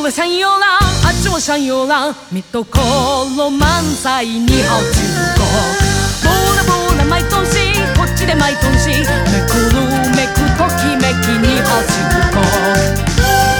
了山游浪，あっちも山游浪，見どころ満載に好中国。ボラボラ毎年こっちで毎年めくるめくときめきに好中国。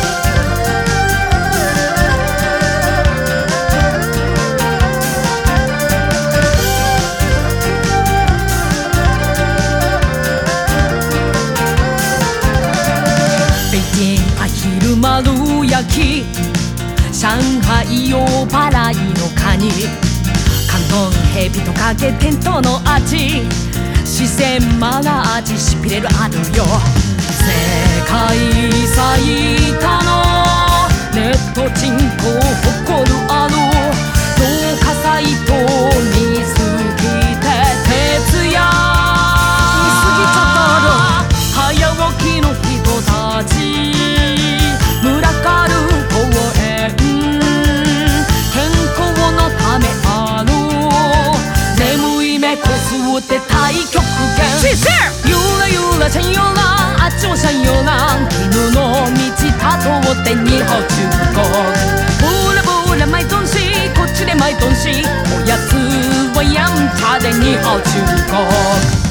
丸焼き上海大払いのカニ関東ヘビトカゲテントの味四川マラ味しびれるあるよ。世界最多のネット人口誇るある動画サイト見すぎて徹夜見すぎちゃったる早起きの人たち群がる公園健康のためある眠い目こすって太極拳ゆらゆら山遊覧あっちも山遊覧絹の道たどって日本中国ブラブラ毎年こっちで毎年おやつはやんちゃで日本中国。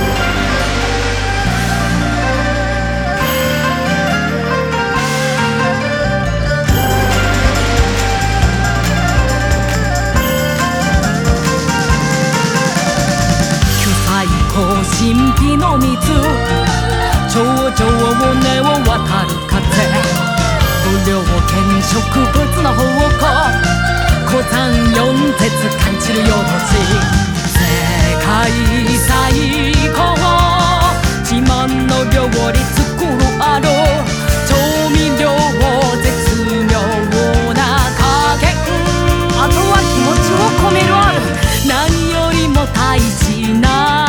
神秘の水頂上を根を渡る風不良犬植物の宝庫鉱山四節感じるよの字世界最高自慢の料理作るある調味料絶妙な加減あとは気持ちを込めるある何よりも大事な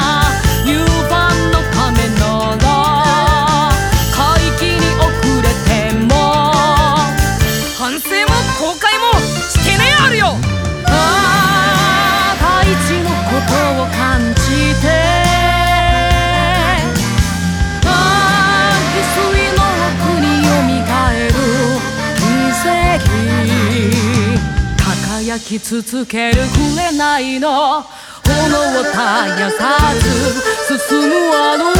輝き続ける紅の炎を絶やさず進むあの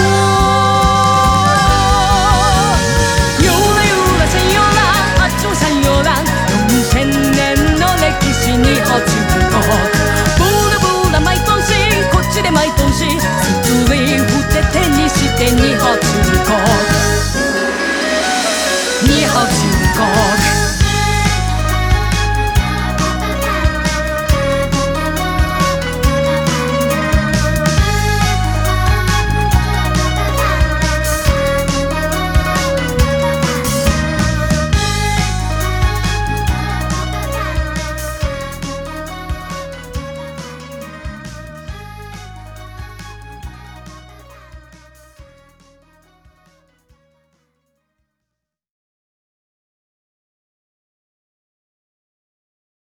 ゆらゆら山遊覧あっちも山遊覧4000年の歴史に好中国ブラブラ毎年こっちで毎年スリー振って手にして日本中国日本中国